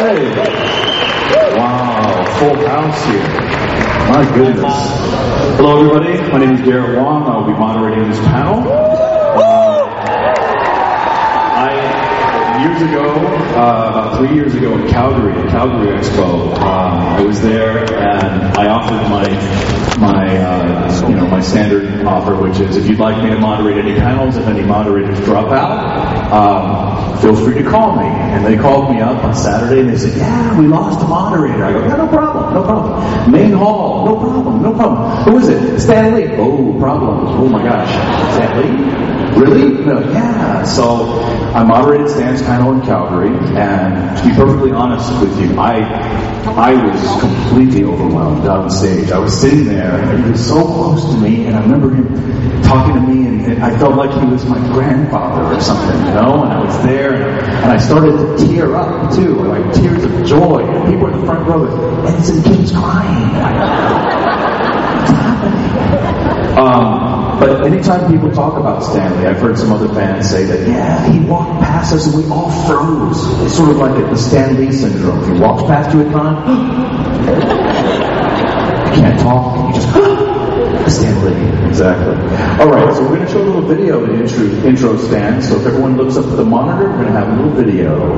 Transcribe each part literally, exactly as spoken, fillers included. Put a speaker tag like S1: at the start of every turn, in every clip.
S1: Hey! Wow, full house here. My goodness. Hello, everybody. My name is Garrett Wong. I'll be moderating this panel. Uh, I, years ago, uh, about three years ago in Calgary, at Calgary Expo, um, I was there and I offered my, my, uh, you know, my standard offer, which is if you'd like me to moderate any panels, if any moderators drop out, um, feel free to call me. And they called me up on Saturday and they said, yeah, we lost a moderator. I go, yeah, no problem, no problem. Main hall, no problem, no problem. Who is it? Stan Lee. Oh, problems. Oh my gosh. Stan Lee? Really? No, yeah. So I moderated Stan's panel in Calgary, and to be perfectly honest with you, I I was completely overwhelmed on stage. I was sitting there, and he was so close to me, and I remember him talking to me, and, and I felt like he was my grandfather or something, you know? And I was there, and, and I started to tear up, too, like tears of joy. And people in the front row, Ensign Kim's crying. What's happening? Um, but anytime people talk about Stanley, I've heard some other fans say that, yeah, he walked past us and we all froze. It's sort of like the Stan Lee syndrome. If he walks past you at con, you can't talk, you just, Stan Lee. Exactly. All right, so we're going to show a little video of the intro, intro Stan. So if everyone looks up at the monitor, we're going to have a little video.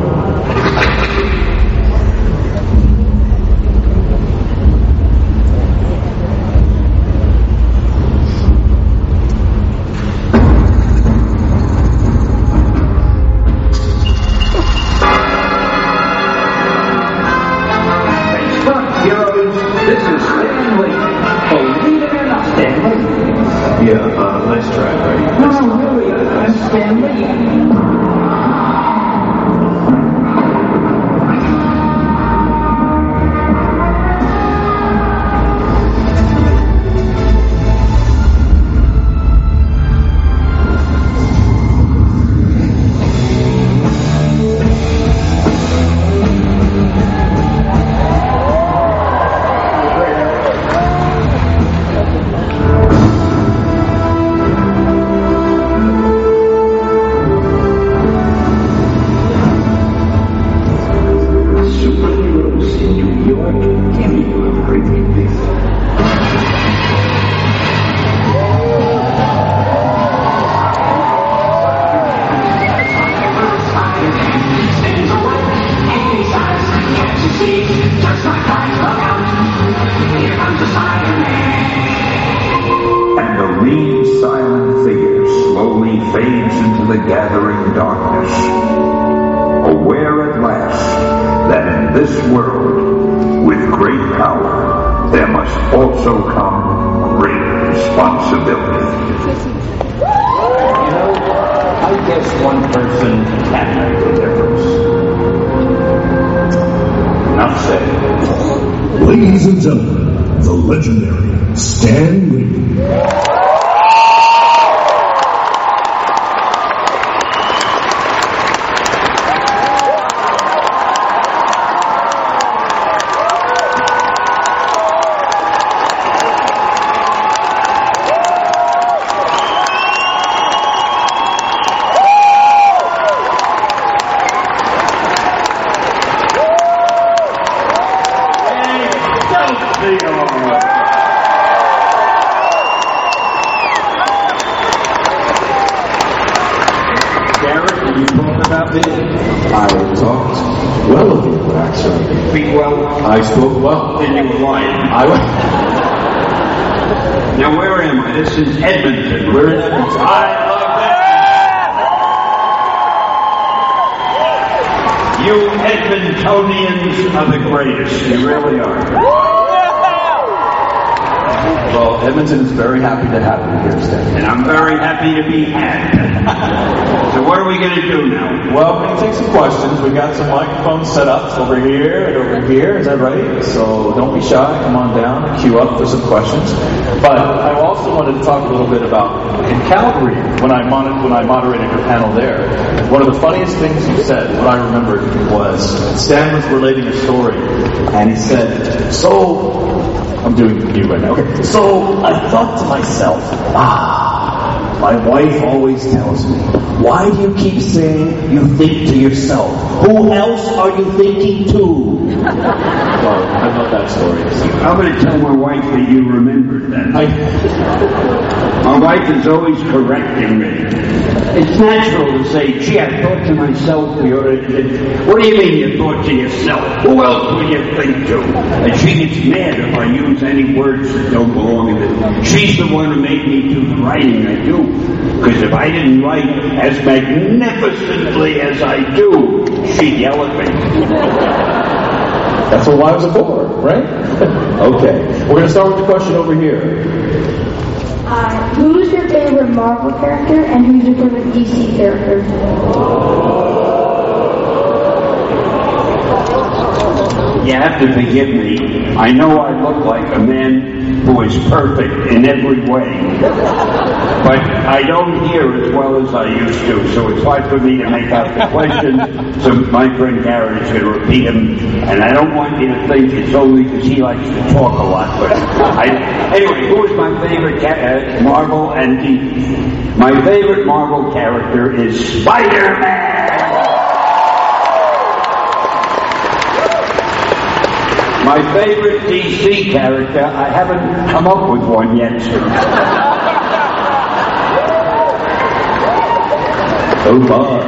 S2: Ladies and gentlemen, the legendary Stan Lee.
S1: I spoke well.
S3: Then you were lying.
S1: I was.
S3: Now where am I? This is Edmonton.
S1: We're in Edmonton.
S3: I love Edmonton. You Edmontonians are the greatest. You really are.
S1: Well, Edmonton is very happy to have you here, Stan.
S3: And I'm very happy to be had. So what are we going to do now?
S1: Well, we're going to take some questions. We've got some microphones set up over here and over here. Is that right? So don't be shy. Come on down and queue up for some questions. But I also wanted to talk a little bit about in Calgary, when I, mon- when I moderated your panel there, one of the funniest things you said, what I remembered, was Stan was relating a story, and he said, so... I'm doing you right now. Okay. So I thought to myself, ah,
S4: My wife always tells me, why do you keep saying you think to yourself? Who else are you thinking to?
S1: Well, I love that story.
S3: I'm going to tell my wife that you remembered that.
S1: I,
S3: My wife is always correcting me. It's natural to say, gee, I thought to myself the other day. What do you mean you thought to yourself? Who else would you think to? And she gets mad if I use any words that don't belong in it. She's the one who made me do the writing I do. Because if I didn't write as magnificently as I do, she'd yell at me.
S1: That's what wives are for, right? Okay. We're going to start with the question over here.
S5: Uh, who's your favorite Marvel character and who's your favorite D C character?
S3: You have to forgive me. I know I look like a man who is perfect in every way. But I don't hear as well as I used to, so it's hard for me to make out the question. So my friend Garrett is going to repeat them, and I don't want you to think it's only because he likes to talk a lot. But I, anyway, who is my favorite ca- uh, Marvel and D C? My favorite Marvel character is Spider-Man! My favorite D C character, I haven't come up with one yet.
S1: Oh, far.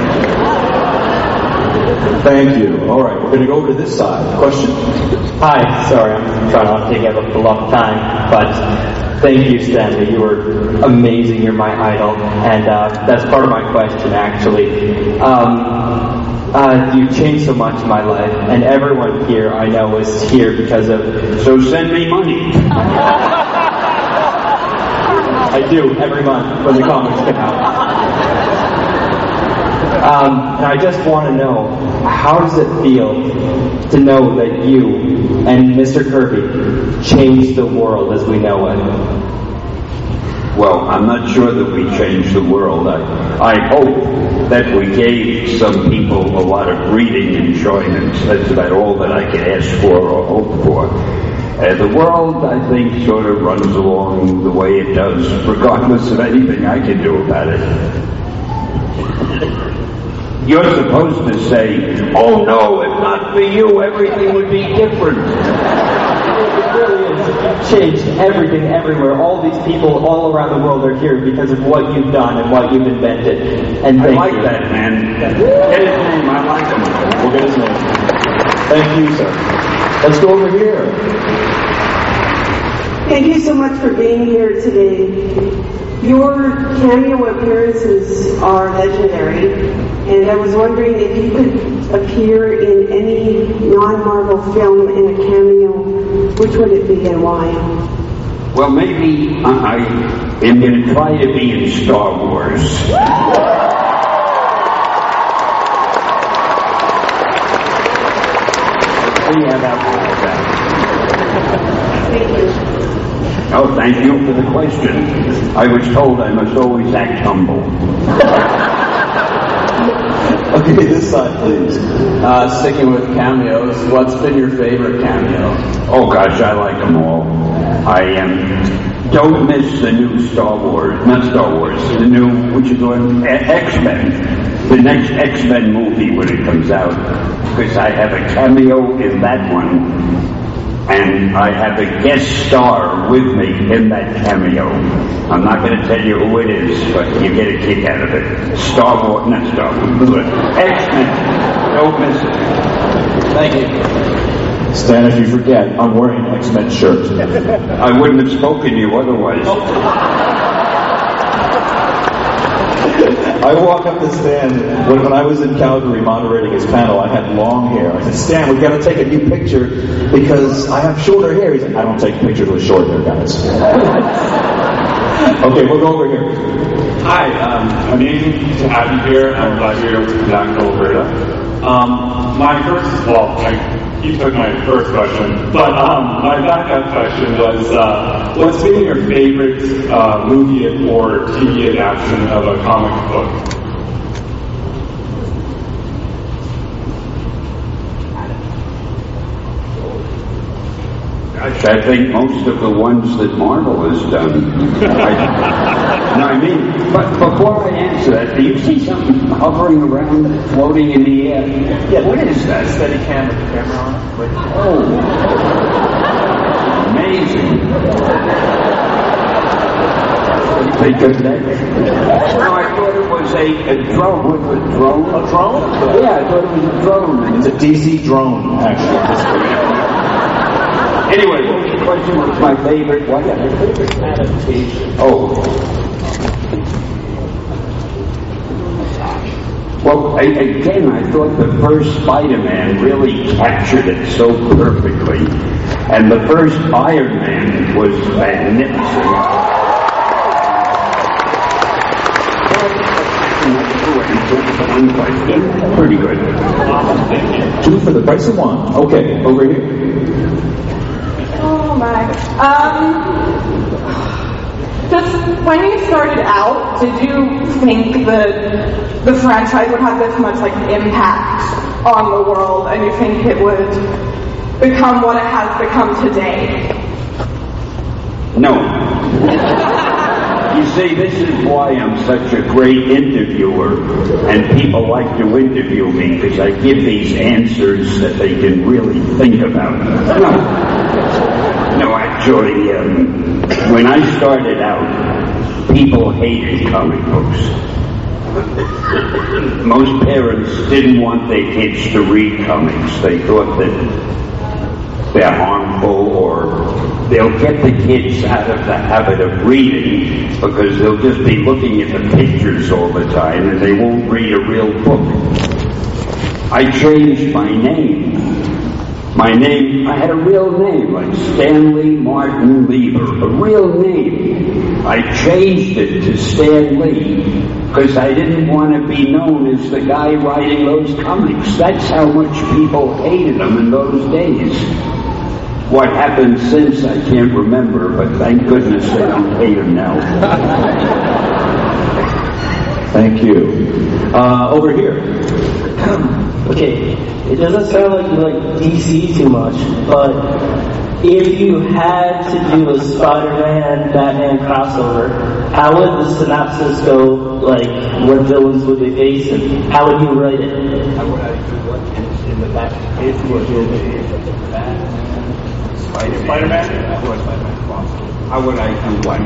S1: Thank you. All right, we're going to go over to this side. Question?
S6: Hi, sorry, I'm trying not to take up a lot of time, but thank you, Stanley. You were amazing. You're my idol, and uh, that's part of my question, actually. Um, uh, you've changed so much in my life, and everyone here I know is here because of.
S3: So send me money.
S6: I do every month when the comics come out. Um, and I just want to know, how does it feel to know that you and Mister Kirby changed the world as we know it?
S3: Well, I'm not sure that we changed the world. I, I hope that we gave some people a lot of reading enjoyment. That's about all that I can ask for or hope for. Uh, the world, I think, sort of runs along the way it does, regardless of anything I can do about it. You're supposed to say, oh no, if not for you, everything would be different.
S6: It really is. You've changed everything everywhere. All these people all around the world are here because of what you've done and what you've invented. And
S3: I
S6: thank
S3: like
S6: you.
S3: that, man. Get his name, I like him.
S1: We'll get his name. Thank you, sir. Let's go over here.
S7: Thank you so much for being here today. Your cameo appearances are legendary, and I was wondering if you could appear in any non-Marvel film in a cameo, which would it be and why?
S3: Well, maybe I, I am going to try to be in Star Wars. See how that works out.
S7: Thank you.
S3: Oh, thank you for the question. I was told I must always act humble.
S1: Okay, this side, please.
S8: Uh, sticking with cameos, what's been your favorite cameo?
S3: Oh gosh, I like them all. I um, don't miss the new Star Wars, not Star Wars, the new, what you doing, X-Men. The next X-Men movie when it comes out. Because I have a cameo in that one. And I have a guest star with me in that cameo. I'm not going to tell you who it is, but you get a kick out of it. Star Wars, not Star Wars, X-Men. Don't miss it.
S8: Thank you.
S1: Stan, if you forget, I'm wearing an X-Men shirt.
S3: I wouldn't have spoken to you otherwise.
S1: I walk up to Stan, when, when I was in Calgary moderating his panel, I had long hair. I said, Stan, we've got to take a new picture because I have shorter hair. He said, I don't take pictures with short hair, guys. Okay, we'll go over here.
S9: Hi, um, amazing to have you here. I'm glad you're here in Alberta. Um, my first, well, I, you took my first question, but um, my backup question was, uh, what's been your favorite uh, movie or T V adaptation of a comic book?
S3: Gosh, stretch. I think most of the ones that Marvel has done. I, no, I mean, but before I answer that, do you see something hovering around, floating in the air?
S6: Yeah,
S3: what is that?
S6: Steady camera, camera on it. Wait.
S3: Oh, amazing. They could that. No, I thought it was a, a drone. Was it a drone?
S6: A drone?
S3: Yeah, I thought it was a drone.
S1: It's a D C drone, actually.
S3: Anyway, what was the question? What's my favorite? What?
S6: Favorite adaptation?
S3: Oh. Well, I, again, I thought the first Spider-Man really captured it so perfectly. And the first Iron Man was magnificent. One question. Pretty good.
S1: Two for the price of one. Okay, over here.
S10: Oh my. Um, just when you started out, did you think that the franchise would have this much like impact on the world, and you think it would become what it has become today?
S3: No. You see, this is why I'm such a great interviewer, and people like to interview me, because I give these answers that they can really think about. No, no actually, um, when I started out, people hated comic books. Most parents didn't want their kids to read comics. They thought that they're harmful, or they'll get the kids out of the habit of reading because they'll just be looking at the pictures all the time and they won't read a real book. I changed my name. My name, I had a real name, like Stanley Martin Lieber, a real name. I changed it to Stan Lee because I didn't want to be known as the guy writing those comics. That's how much people hated them in those days. What happened since, I can't remember, but thank goodness they don't hate him now.
S1: Thank you. Uh, over here.
S11: Okay, it doesn't sound like you like D C too much, but if you had to do a Spider-Man, Batman crossover, how would the synopsis go? Like, what villains would they face, and how would you write it?
S3: How would I do what in, in the back? If you did Batman. Spider-Man. Spider-Man? How would I do what?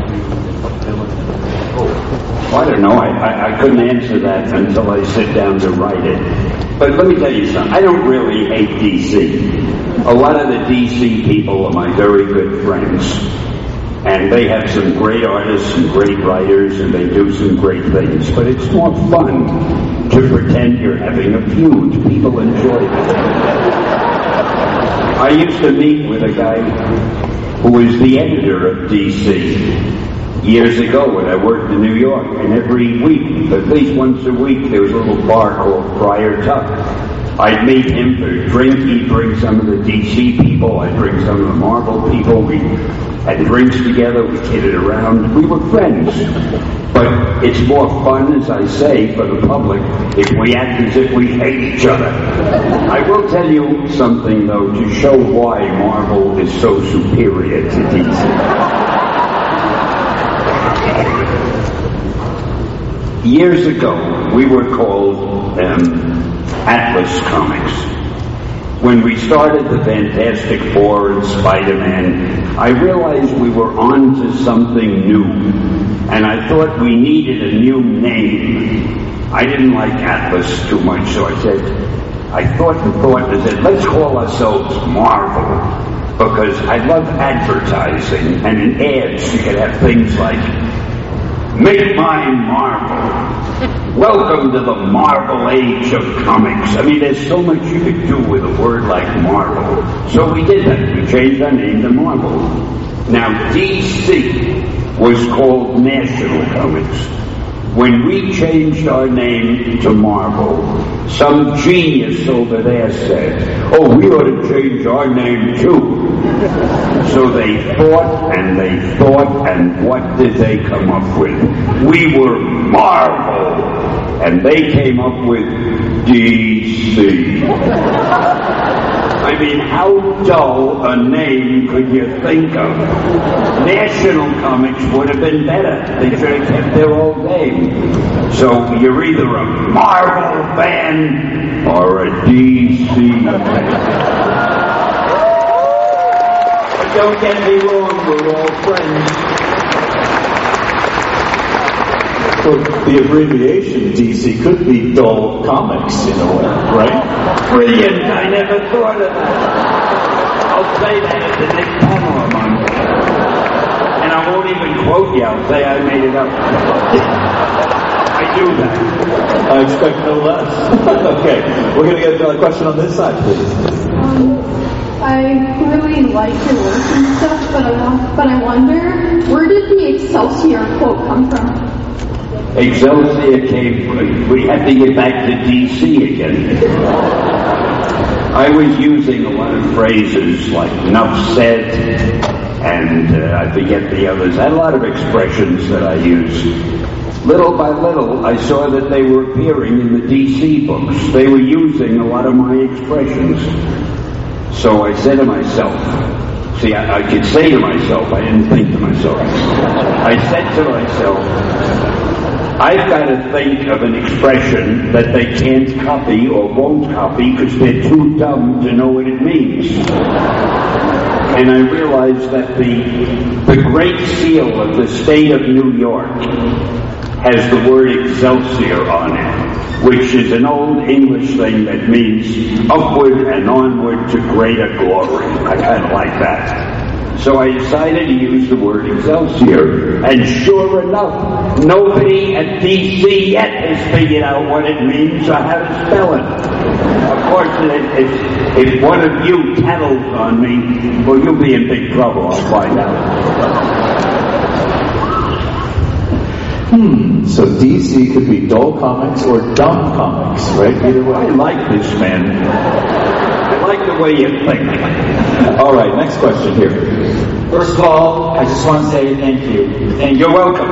S3: Oh, I don't know. I, I, I couldn't answer that until I sit down to write it. But let me tell you something. I don't really hate D C. A lot of the D C people are my very good friends. And they have some great artists and great writers, and they do some great things. But it's more fun to pretend you're having a feud. People enjoy that. I used to meet with a guy who was the editor of D C years ago when I worked in New York, and every week, at least once a week, there was a little bar called Friar Tuck. I'd meet him for a drink, he'd bring some of the D C people, I'd bring some of the Marvel people, we had drinks together, we kidded around, we were friends. But it's more fun, as I say, for the public if we act as if we hate each other. I will tell you something, though, to show why Marvel is so superior to D C. Years ago, we were called um, Atlas Comics. When we started the Fantastic Four and Spider-Man, I realized we were on to something new. And I thought we needed a new name. I didn't like Atlas too much, so I said, I thought and thought and said, let's call ourselves Marvel. Because I love advertising, and in ads you could have things like, make mine Marvel. Welcome to the Marvel age of comics. I mean, there's so much you could do with a word like Marvel. So we did that. We changed our name to Marvel. Now, D C was called National Comics. When we changed our name to Marvel, some genius over there said, oh, we ought to change our name too. So they thought and they thought, and what did they come up with? We were Marvel. And they came up with D C. I mean, how dull a name could you think of? National Comics would have been better. They should have kept their old name. So you're either a Marvel fan or a D C fan. But don't get me wrong, we're all friends.
S1: Well, the abbreviation D C could be Dull Comics in a way, right?
S3: Brilliant! I never thought of that. I'll say that at the next panel I'm on. And I won't even quote you. I'll say I made it up. I do that.
S1: I expect no less. Okay, we're going to get a question on this side, please.
S5: Um, I really like your work and stuff, but I, but I wonder, where did the Excelsior quote come from?
S3: Excelsior came from, we had to get back to D C again. I was using a lot of phrases like "nuff said," and uh, I forget the others. I had a lot of expressions that I used. Little by little, I saw that they were appearing in the D C books. They were using a lot of my expressions. So I said to myself, see, I, I could say to myself, I didn't think to myself. I said to myself, I've got to think of an expression that they can't copy or won't copy because they're too dumb to know what it means. And I realized that the, the great seal of the state of New York has the word Excelsior on it, which is an old English thing that means upward and onward to greater glory. I kind of like that. So I decided to use the word Excelsior, and sure enough, nobody at D C yet has figured out what it means or how to spell it. Of course, if, if one of you tattles on me, well, you'll be in big trouble, I'll find out.
S1: Hmm, so D C could be Dull Comics or Dumb Comics, right? Either way.
S3: I like this, man. I like the way you think.
S1: All right, next question here.
S12: First of all, I just want to say thank you. Thank
S3: You're
S12: you.
S3: welcome.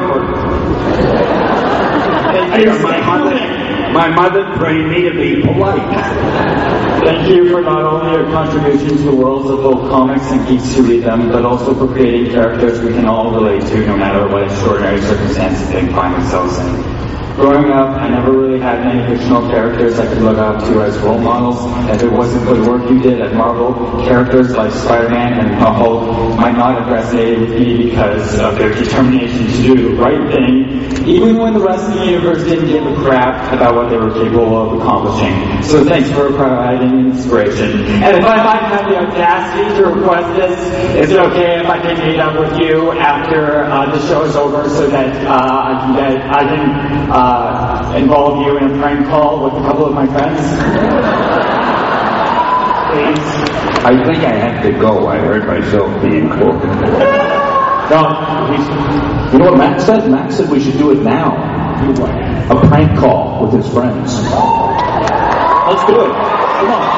S12: Thank you.
S3: My mother, my mother trained me to be polite.
S12: Thank you for not only your contribution to the worlds of both comics and geeks who read them, but also for creating characters we can all relate to no matter what extraordinary circumstances they find themselves in. Growing up, I never really had any fictional characters I could look up to as role models. If it wasn't for the work you did at Marvel, characters like Spider-Man and Hulk might not have resonated with me because of their determination to do the right thing, even when the rest of the universe didn't give a crap about what they were capable of accomplishing. So thanks for providing inspiration. And if I might have the audacity to request this, is it okay if I can meet up with you after uh, the show is over so that uh, I can get, I can uh, Uh, involve you in a prank call with a couple of my friends? Please.
S3: I think I have to go. I heard myself being quoted.
S1: No, you know what Max said? Max said we should do it now. A prank call with his friends. Let's do it. Come on.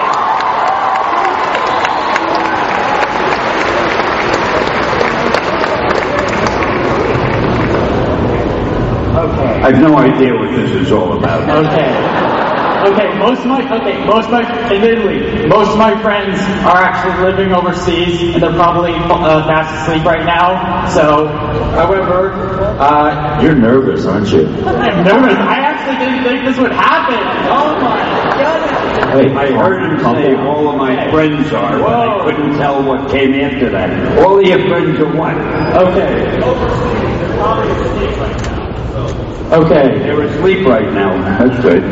S3: I have no idea what this is all about.
S12: Okay. Okay, most of my, okay, most of my, admittedly, most of my friends are actually living overseas, and they're probably uh, fast asleep right now. So, however, uh...
S1: You're nervous, aren't you?
S12: I'm nervous. I actually didn't think this would happen. Oh my goodness.
S3: Hey, I heard him say all of my friends are, but I couldn't tell what came after that. All of your friends are what?
S12: Okay. Overseas, they're probably asleep right now. Okay.
S3: They're asleep right now. That's good.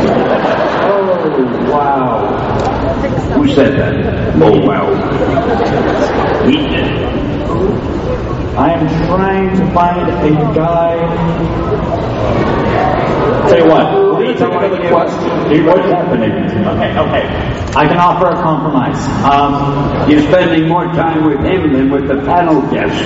S12: Oh, wow.
S3: Who said that? Oh, wow. He did.
S12: I am trying to find a guy.
S1: Tell you what, we're going to take another question. What's happening?
S12: Okay, okay. I can offer a compromise. Um,
S3: You're spending more time with him than with the panel guests.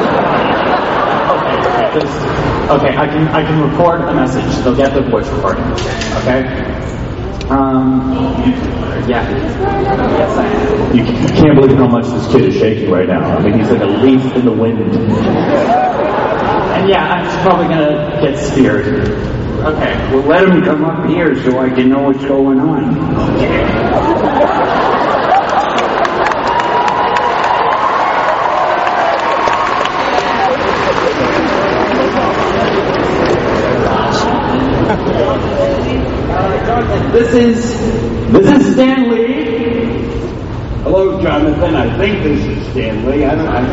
S12: Okay, I can I can record a message. They'll get the voice recording. Okay. Um. Yeah. Yes, I am.
S1: You can't believe how much this kid is shaking right now. I mean, he's like a leaf in the wind.
S12: And yeah, I'm just probably gonna get speared.
S3: Okay. Well, let him come up here so I can know what's going on.
S12: This is this is Stan Lee.
S3: Hello, Jonathan. I think this is Stan Lee. I don't. I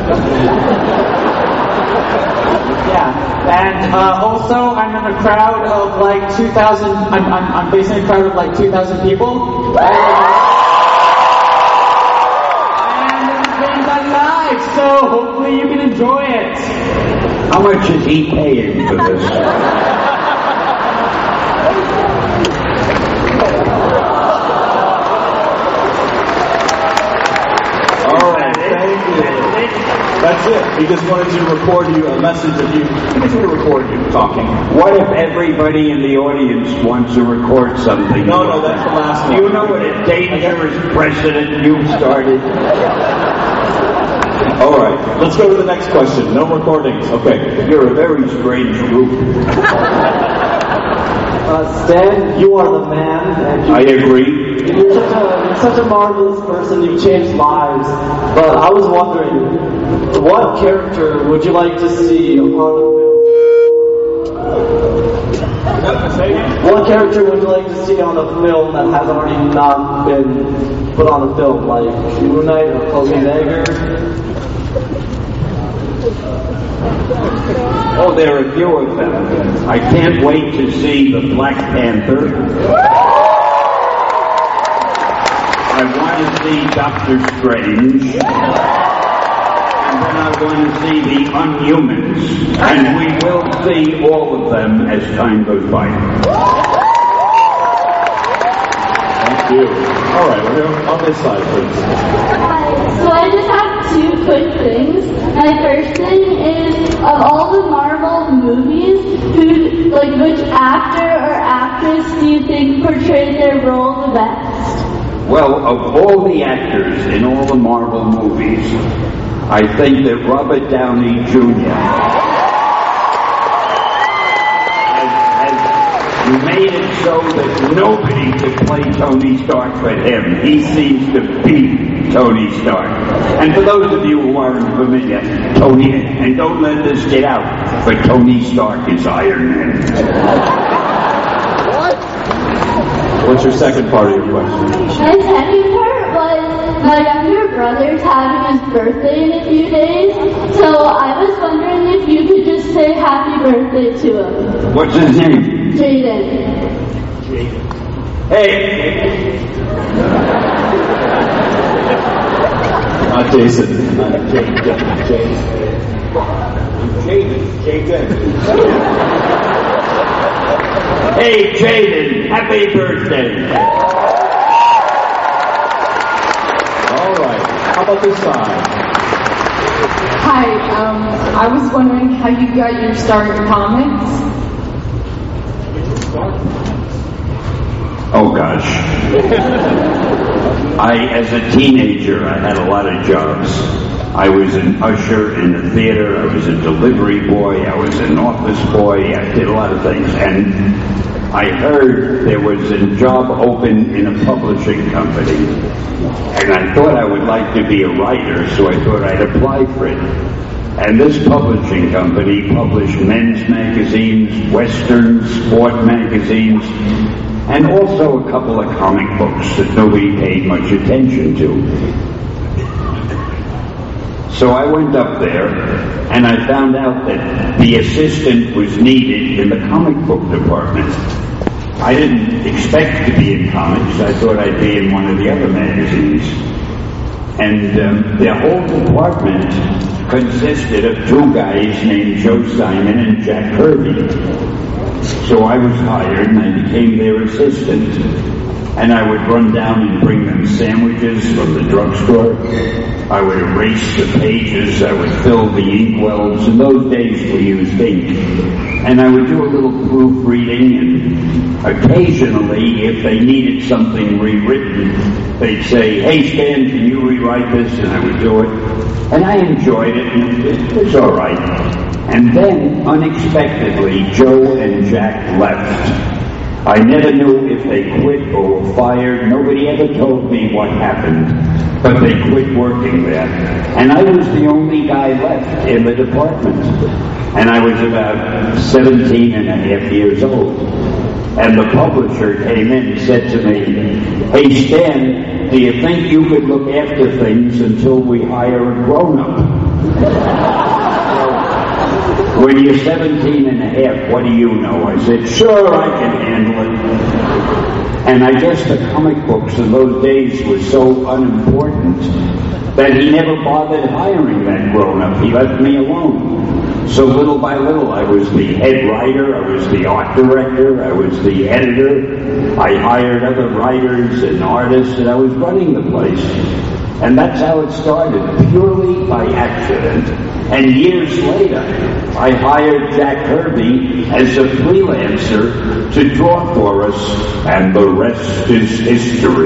S12: Yeah, and uh, also I'm in a crowd of like two thousand. I'm, I'm I'm facing a crowd of like two thousand people. And, and this is being done live, so hopefully you can enjoy it.
S3: How much is he paying for this?
S1: That's it. He just wanted to record you a message of you. He just wanted to record you talking.
S3: What if everybody in the audience wants to record something?
S1: No, no, that's the last one.
S3: Do you know what a dangerous precedent you've started?
S1: All right, let's go to the next question. No recordings. Okay.
S3: You're a very strange group.
S11: Uh, Stan, you are the man. And you,
S3: I agree.
S11: You're such, a, you're such a marvelous person. You've changed lives. But I was wondering, what character would you like to see on the film? What character would you like to see on a film that has already not been put on a film, like Moon Knight or Kobe Dagger?
S3: Oh, there are a few of them. I can't wait to see the Black Panther. I want to see Doctor Strange. And then I want to see the Unhumans. And we will see all of them as time goes by.
S1: Thank you. All right, we're going on this side, please.
S5: So I just have two quick things. My first thing is, of all the Marvel movies, who, like, which actor or actress do you think portrayed their role the best?
S3: Well, of all the actors in all the Marvel movies, I think that Robert Downey Junior made it so that nobody could play Tony Stark but him. He seems to be Tony Stark. And for those of you who aren't familiar, Tony, and don't let this get out, but Tony Stark is Iron Man.
S1: What? What's your second part of your question?
S5: My second part was, my younger brother's having his birthday in a few days, so I was wondering if you could just say happy birthday to him.
S3: What's his name?
S5: Jaden.
S3: Hey!
S1: Not Jason. Not Jaden. Jaden. Jaden. Jaden.
S3: Hey, Jaden, happy birthday.
S1: All right. How about this side?
S10: Hi, um, I was wondering how you got your start in comics.
S3: Oh gosh. I, as a teenager, I had a lot of jobs. I was an usher in the theater, I was a delivery boy, I was an office boy, I did a lot of things. And I heard there was a job open in a publishing company. And I thought I would like to be a writer, so I thought I'd apply for it. And this publishing company published men's magazines, Western sport magazines, and also a couple of comic books that nobody paid much attention to. So I went up there, and I found out that the assistant was needed in the comic book department. I didn't expect to be in comics. I thought I'd be in one of the other magazines. And um, the whole department consisted of two guys named Joe Simon and Jack Kirby. So I was hired and I became their assistant. and I would run down and bring them sandwiches from the drugstore. I would erase the pages, I would fill the inkwells. In those days we used ink. And I would do a little proofreading, and occasionally, if they needed something rewritten, they'd say, "Hey Stan, can you rewrite this?" And I would do it. And I enjoyed it, and it was all right. And then, unexpectedly, Joe and Jack left. I never knew if they quit or were fired. Nobody ever told me what happened, but they quit working there. And I was the only guy left in the department. And I was about seventeen and a half years old. And the publisher came in and said to me, "Hey Stan, do you think you could look after things until we hire a grown-up?" When you're seventeen and a half, what do you know? I said, "Sure, I can handle it." And I guess the comic books in those days were so unimportant that he never bothered hiring that grown-up. He left me alone. So little by little, I was the head writer, I was the art director, I was the editor. I hired other writers and artists, and I was running the place. And that's how it started, purely by accident. And years later, I hired Jack Kirby as a freelancer to draw for us, and the rest is history.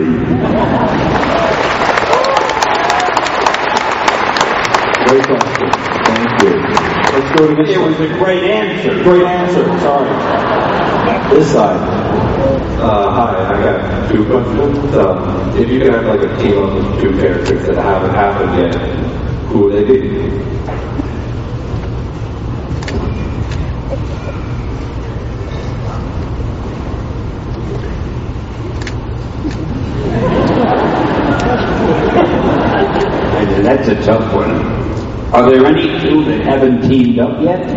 S13: Great question. Thank you. Let's go to this
S3: It
S13: one.
S3: was a great answer.
S13: Great answer. Sorry. This side. Uh, hi, I got two questions. Um, if you could have like a team of two characters that haven't happened yet, who would they be?
S3: That's a tough one. Are there any two that haven't teamed up yet?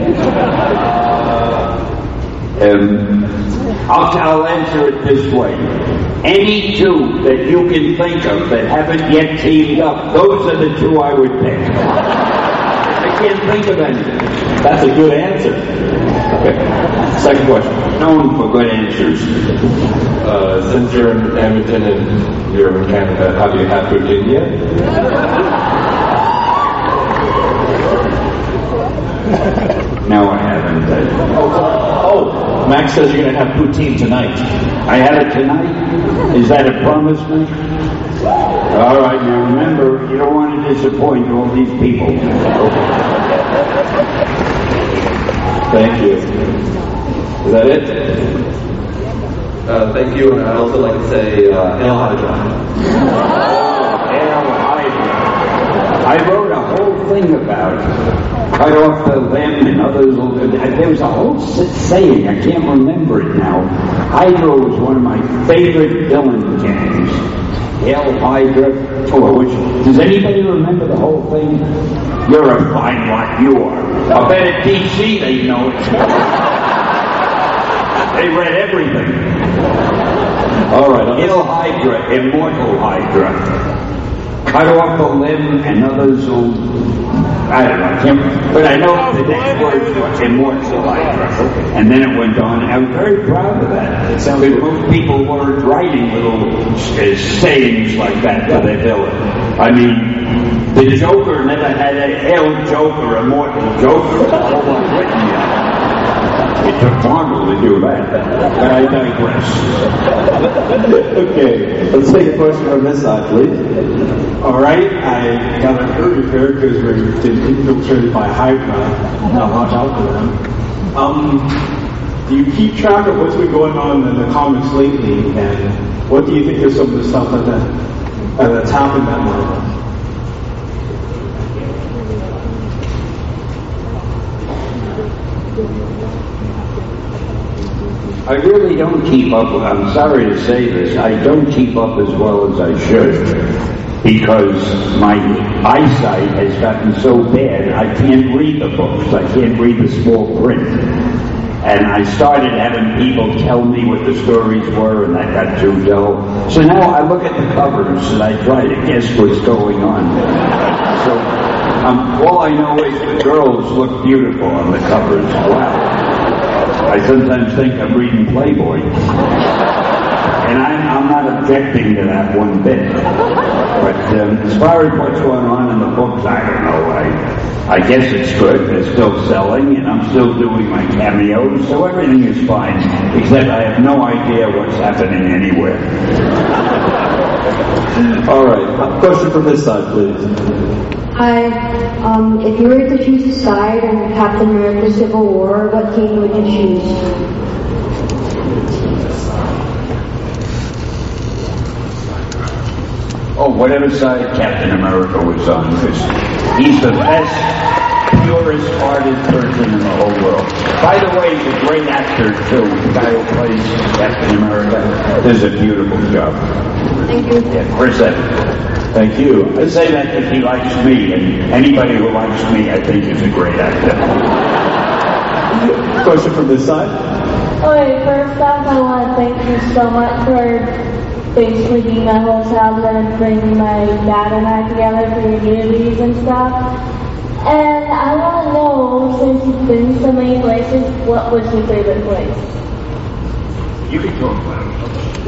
S3: Um, I'll, I'll answer it this way. Any two that you can think of that haven't yet teamed up, those are the two I would pick. I can't think of any.
S13: That's a good answer. Okay. Second question.
S3: Known for good answers.
S13: Uh, since you're in Edmonton and you're in Canada, have you had poutine yet?
S3: No, I haven't.
S13: Oh, oh, Max says you're going to have poutine tonight.
S3: I have it tonight? Is that a promise, man? All right, now remember, you don't want to disappoint all these people.
S13: Thank you. Is that it? Uh, thank you, and I'd also like to say, uh, El Hydra.
S3: El Hydra. I wrote a whole thing about it. Cut off the limb and others. There was a whole saying, I can't remember it now. Hydra was one of my favorite villain gangs. El Hydra. Oh, which, does anybody remember the whole thing? You're a fine lot, you are. I bet at D C they know it. They read everything.
S13: All right.
S3: El Hydra, Immortal Hydra. Cut off the limb and others will, I don't know, I can't, but I know the next words were Immortal Hydra. And then it went on. I was very proud of that. It sounds like most people weren't writing little uh, sayings like that for their villain. I mean, the Joker never had a Hail Joker, Immortal Joker. No one written yet. It took Marvel to do that, but I digress.
S13: Okay, let's take a question from this side, please.
S14: All right, I got a movie here because we've been infiltrated by Hydra. Now watch out for them. Um, do you keep track of what's been going on in the comics lately, and what do you think of some of the stuff like that that's happened at Marvel?
S3: I really don't keep up, I'm sorry to say this, I don't keep up as well as I should, because my eyesight has gotten so bad I can't read the books, I can't read the small print. And I started having people tell me what the stories were, and that got too dull. So now I look at the covers and I try to guess what's going on. So um, all I know is the girls look beautiful on the covers. Wow. I sometimes think I'm reading Playboy. And I'm, I'm not objecting to that one bit. But um, as far as what's going on in the books, I don't know. I, I guess it's good. They're still selling, and I'm still doing my cameos, so everything is fine, except I have no idea what's happening anywhere.
S13: All right. A question from this side, please.
S15: Hi. Um, if you were to choose a side in Captain America Civil War, what team would you choose?
S3: Oh, whatever side Captain America was on, because he's the best, purest-hearted person in the whole world. By the way, he's a great actor, too. The guy who plays Captain America does a beautiful job.
S15: Thank you.
S3: Yeah, Chris Evans.
S13: Thank you.
S3: I say that because he likes me, and anybody who likes me, I think, is a great actor.
S13: Question from this side.
S5: Okay, first off, I want to thank you so much for basically being my whole childhood and bringing my dad and I together for your movies and stuff. And I want to know, since you've been to so many places, what was your favorite place?
S3: You can talk about it.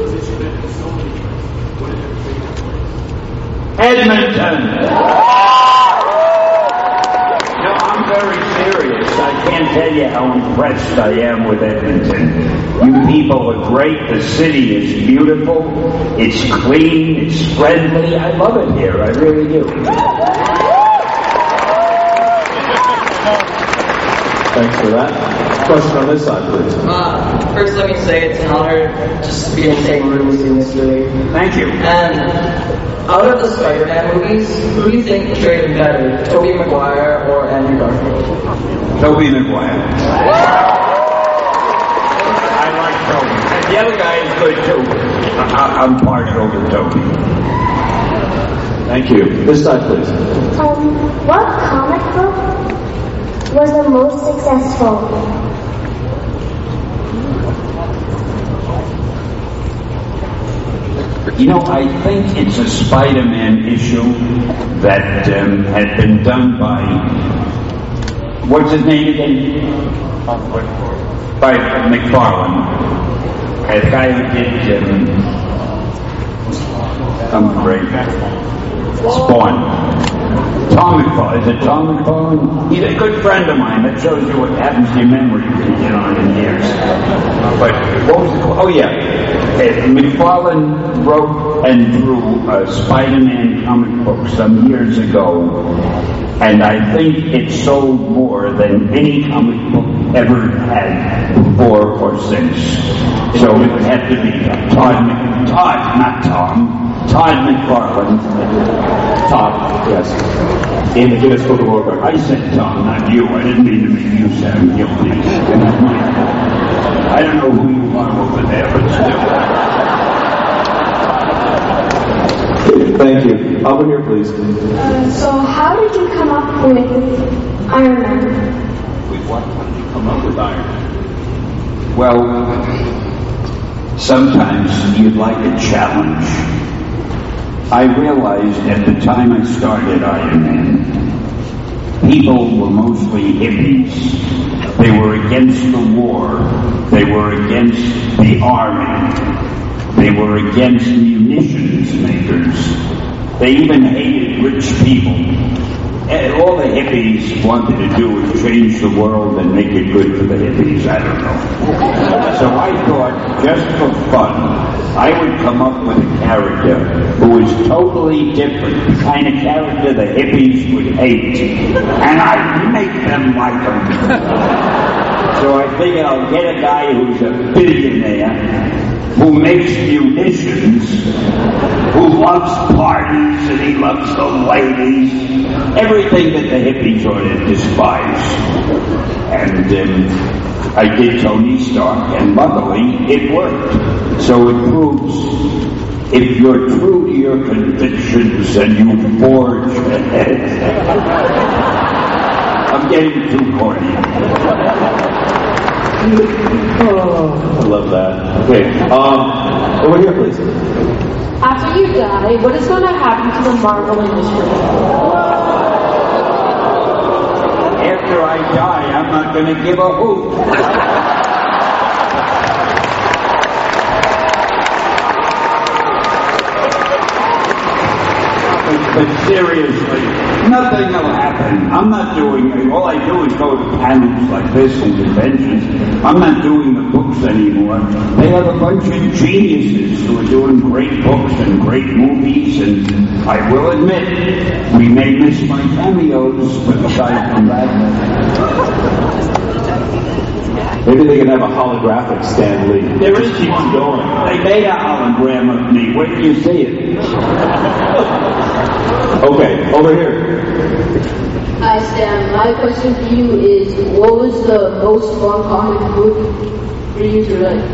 S3: Edmonton! No, I'm very serious. I can't tell you how impressed I am with Edmonton. You people are great. The city is beautiful. It's clean. It's friendly. I love it here. I really do.
S13: Thanks for that. Question on this side, please.
S16: Uh, first, let me say it's an honor just to be in the same room with you, Mister Lee.
S3: Thank you.
S16: And out of the Spider-Man movies, who do you think portrayed better, Tobey Maguire or Andrew Garfield?
S3: Tobey Maguire. I like Tobey. And the other guy is good too. I- I'm partial to Tobey.
S13: Thank you. This side, please.
S17: Um, what comic book was the most successful?
S3: You know, I think it's a Spider-Man issue that um, had been done by, what's his name again? By McFarlane. A guy who did, um, I'm great. Spawn. Tom McFarlane. Is it Tom McFarlane? He's a good friend of mine. That shows you what happens to your memory when you get on in years. But what was it called? Oh, yeah. Uh, McFarlane wrote and drew a Spider-Man comic book some years ago, and I think it sold more than any comic book ever had before or since. So it would have to be Todd, Mc, Todd, not Tom, Todd McFarlane.
S13: Todd, yes. In the Guinness Book of World Records.
S3: I said Tom, not you. I didn't mean to make you sound guilty. I don't know who you are over there, but
S13: still. Thank you. Over here, please.
S17: Uh, so how did you come up with Iron Man?
S3: With what? How did you come up with Iron Man? Well, sometimes you'd like a challenge. I realized at the time I started Iron Man, people were mostly hippies. They were against the war. They were against the army. They were against munitions makers. They even hated rich people. And all the hippies wanted to do was change the world and make it good for the hippies. I don't know. So I thought, just for fun, I would come up with a character who was totally different, the kind of character the hippies would hate, and I'd make them like him. So I figured I'll get a guy who's a billionaire, who makes munitions, who loves parties, and he loves the ladies, everything that the hippies ought to despise. And um, I did Tony Stark, and luckily it worked. So it proves, if you're true to your convictions and you forge ahead. I'm getting too corny.
S13: Oh, I love that. Okay, um, over here, please.
S18: After you die, what is going to happen to the Marvel industry?
S3: After I die, I'm not going to give a hoot. But seriously, nothing will happen. I'm not doing, all I do is go to panels like this and conventions. I'm not doing the books anymore. They have a bunch of geniuses who are doing great books and great movies, and I will admit, we may miss my cameos, but aside from that...
S1: Maybe they can have a holographic Stan Lee.
S3: There is keeps going. They made a hologram of me. Wait till you see it.
S1: Okay, over here.
S19: Hi, Stan. My question for you is, what was the most fun comic book for you to write?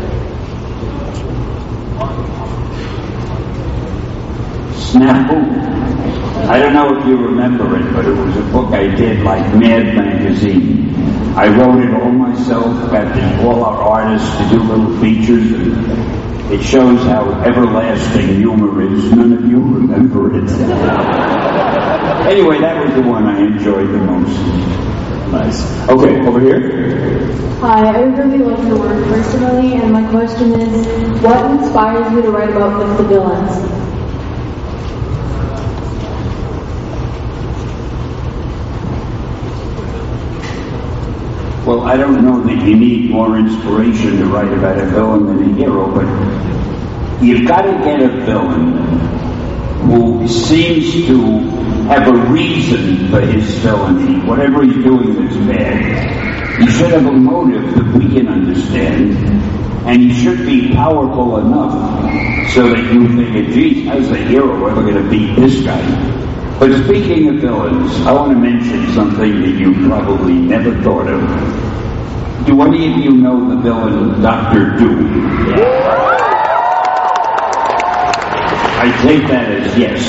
S3: Snafu. I don't know if you remember it, but it was a book I did like Mad Magazine. I wrote it all myself, got all our artists to do little features, and it shows how everlasting humor is. None of you remember it. Anyway, that was the one I enjoyed the most.
S1: Nice. Okay, over here.
S15: Hi, I really love your work personally, and my question is, what inspires you to write about the villains?
S3: Well, I don't know that you need more inspiration to write about a villain than a hero, but you've got to get a villain who seems to have a reason for his villainy, whatever he's doing that's bad. He should have a motive that we can understand, and he should be powerful enough so that you think, geez, how's a hero ever going to beat this guy? But speaking of villains, I want to mention something that you probably never thought of. Do any of you know the villain Doctor Doom? I take that as yes.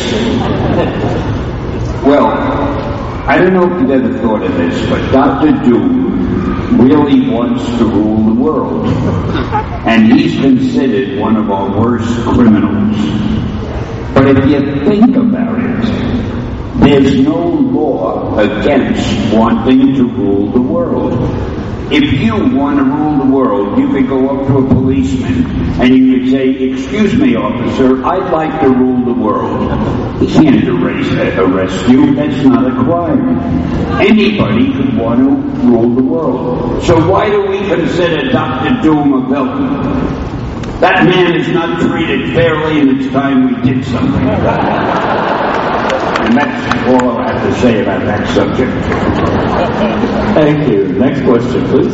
S3: Well, I don't know if you've ever thought of this, but Doctor Doom really wants to rule the world. And he's considered one of our worst criminals. But if you think about it, there's no law against wanting to rule the world. If you want to rule the world, you could go up to a policeman and you could say, excuse me, officer, I'd like to rule the world. He can't erase, arrest you. That's not a crime. Anybody could want to rule the world. So why do we consider Doctor Doom a villain? That man is not treated fairly, and it's time we did something about it. And that's all I have to say about that subject.
S1: Thank you. Next question, please.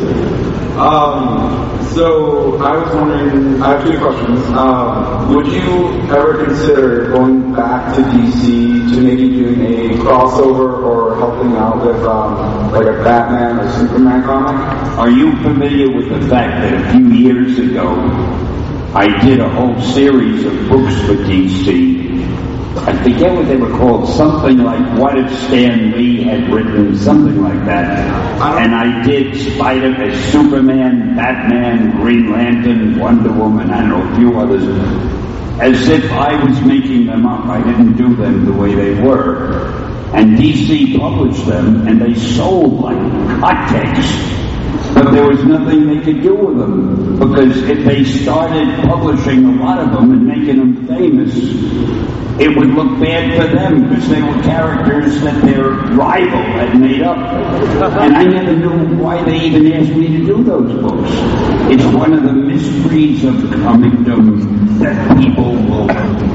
S20: Um, so I was wondering, I have two questions. Um, would you ever consider going back to D C to maybe doing a crossover or helping out with um, like a Batman or Superman comic?
S3: Are you familiar with the fact that a few years ago I did a whole series of books for D C? I forget what they were called, something like What If Stan Lee Had Written, something like that. And I did Spider-Man, Superman, Batman, Green Lantern, Wonder Woman, I don't know, a few others. As if I was making them up. I didn't do them the way they were. And D C published them, and they sold like hotcakes. But there was nothing they could do with them, because if they started publishing a lot of them and making them famous, it would look bad for them, because they were characters that their rival had made up. And I never knew why they even asked me to do those books. It's one of the mysteries of comicdom that people will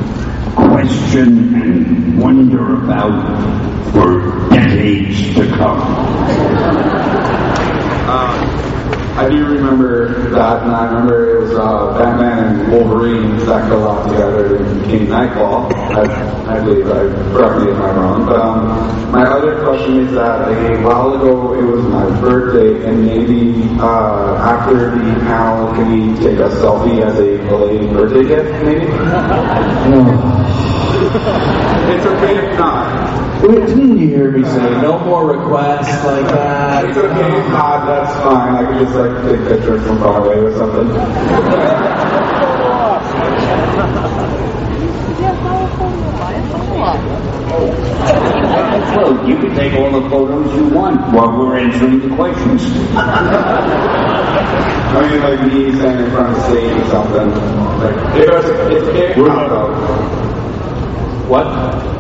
S3: question and wonder about for decades to come.
S20: Um, I do remember that, and I remember it was uh, Batman and Wolverine that go out together and became Nightfall. I, I believe, I correct me if I'm wrong. But um, my other question is that a while ago it was my birthday, and maybe uh, after the panel, can we take a selfie as a belated birthday gift, maybe? It's okay if not.
S4: Didn't you hear me say no more requests like that?
S20: It's okay if not, that's fine. I could just like take pictures from far away or something.
S3: Well, you can take all the photos you want while we're answering the questions.
S20: I mean, like me standing in front of the stage or something. Like, it was, it's okay if not, though.
S1: What?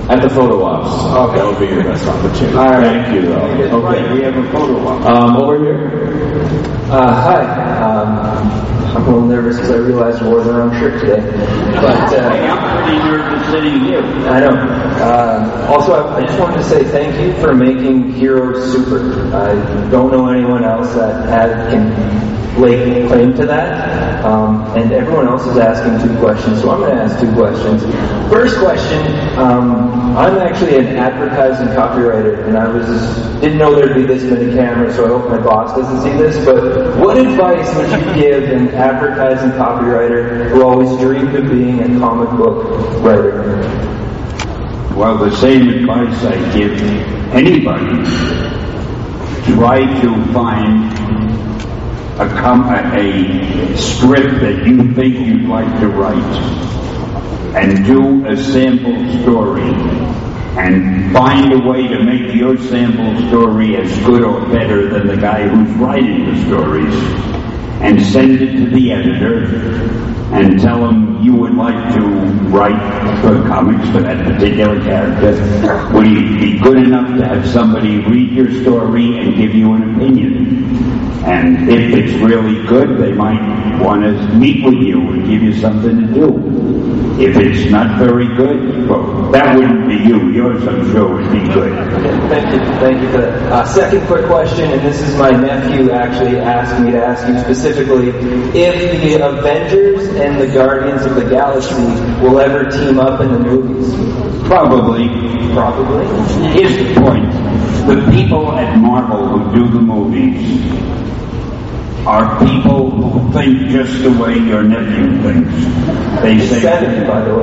S1: At the photo ops. Okay. That would be your best opportunity.
S21: All right.
S1: Thank you, though. Okay.
S21: Right, we have a photo op.
S1: Um, over here.
S21: Uh, hi. Um, I'm a little nervous because I realized I wore the wrong shirt today. But uh,
S3: I'm pretty nervous sitting here.
S21: I know. Uh, also, I, I just wanted to say thank you for making Heroes super. I don't know anyone else that had, can lay claim to that. Um, and everyone else is asking two questions, so I'm going to ask two questions. First question, um, I'm actually an advertising copywriter, and I was didn't know there'd be this many cameras, so I hope my boss doesn't see this, but what advice would you give an advertising copywriter who always dreamed of being a comic book writer?
S3: Well, the same advice I give anybody. Try to find a, com- a script that you think you'd like to write and do a sample story and find a way to make your sample story as good or better than the guy who's writing the stories, and send it to the editor and tell him you would like to write for comics for that particular character. Would he be good enough to have somebody read your story and give you an opinion? And if it's really good, they might want to meet with you and give you something to do. If it's not very good, well, that wouldn't be you. Yours, I'm sure, would be good.
S21: Thank you. Thank you for that. Uh, second quick question, and this is my nephew actually asked me to ask you specifically, if the Avengers and the Guardians of the Galaxy will ever team up in the movies?
S3: Probably.
S21: Probably.
S3: Here's the point. The people at Marvel who do the movies are people who think just the way your nephew thinks. They
S21: He's
S3: say
S21: seven, by the way.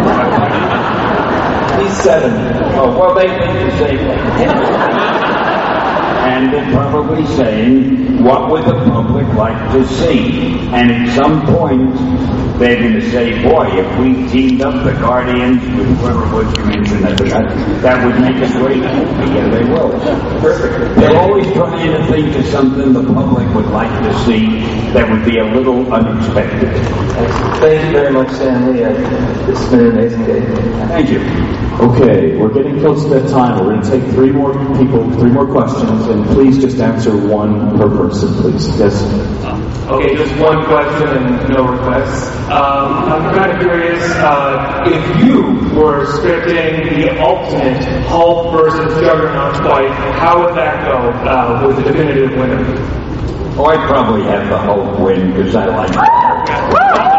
S21: He's seven.
S3: Oh, well, they think the same thing. And they're probably saying, what would the public like to see? And at some point, they're going to say, boy, if we teamed up the Guardians with whoever it was you mentioned, I forgot, that would make a great movie, and they will. Perfect. They're always trying to think of something the public would like to see that would be a little unexpected.
S21: Thank you very much, Stanley. This has been an amazing day.
S3: Thank you.
S1: Okay, we're getting close to that time. We're going to take three more people, three more questions, and please just answer one per person, please. Yes?
S22: Okay, just one question and no requests. Um, I'm kind of curious, uh, if you were scripting the ultimate Hulk versus Juggernaut fight, how would that go uh, with the definitive winner?
S3: Oh, I'd probably have the Hulk win because I like it.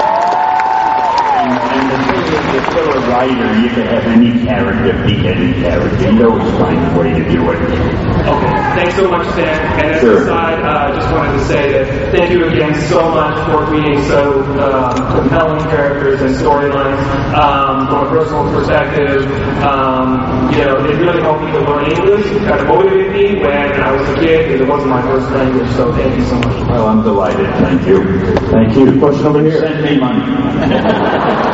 S3: If you're a writer, you can have any character beat any character. You always find a way to do it.
S22: Okay, thanks so much, Stan. And as
S3: Sure.
S22: an aside, I uh, just wanted to say that thank you again so much for creating so um, compelling characters and storylines. Um, from a personal perspective, um, you know, it really helped me to learn English. It kind of motivated me when I was a kid because it wasn't my first language. So thank you so much.
S3: Well, I'm delighted. Thank you.
S1: Thank you. Question over here.
S3: Send me money.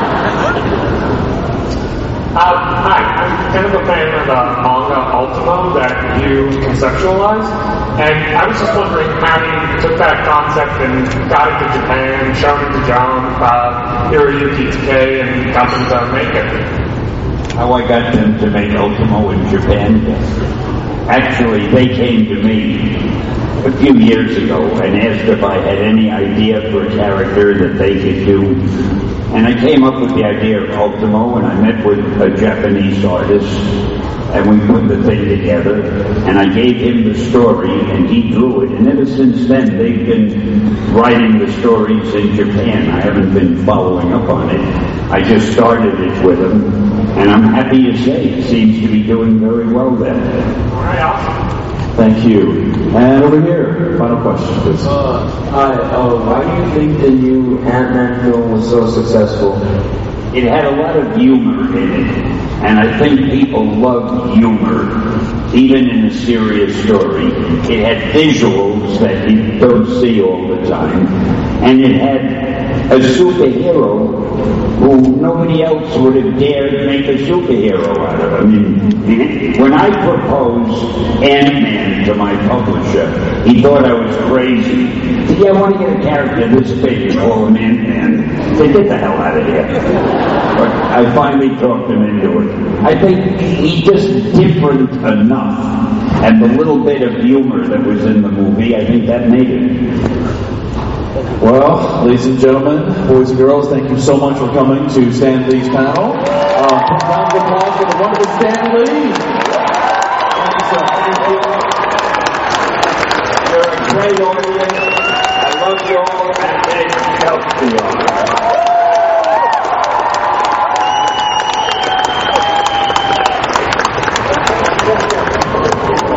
S22: Uh, hi, I'm kind of a fan of uh, manga Ultimo that you conceptualized, and I was just wondering how you took that concept and got it to Japan, showed it to John, uh, Hiroyuki Takei, and got them to make it.
S3: How I got them to make Ultimo in Japan? Actually, they came to me a few years ago and asked if I had any idea for a character that they could do. And I came up with the idea of Ultimo, and I met with a Japanese artist, and we put the thing together, and I gave him the story, and he drew it. And ever since then, they've been writing the stories in Japan. I haven't been following up on it. I just started it with them, and I'm happy to say it seems to be doing very well there.
S22: All right, awesome.
S1: Thank you. And over here, final question, please.
S23: Uh, hi, uh, why do you think the new Ant-Man film was so successful?
S3: It had a lot of humor in it, and I think people love humor, even in a serious story. It had visuals that you don't see all the time, and it had a superhero who nobody else would have dared make a superhero out of. I mean, when I proposed Ant-Man to my publisher, he thought I was crazy. He said, yeah, I want to get a character this big and call him Ant-Man. said, get the hell out of here. But I finally talked him into it. I think he just different enough. And the little bit of humor that was in the movie, I think that made it.
S1: Well, ladies and gentlemen, boys and girls, thank you so much for coming to Stan Lee's panel. Uh, put round of applause for the wonderful Stan Lee. Thank you, sir. Thank you.
S3: You're a great audience. I love you all, and thank you.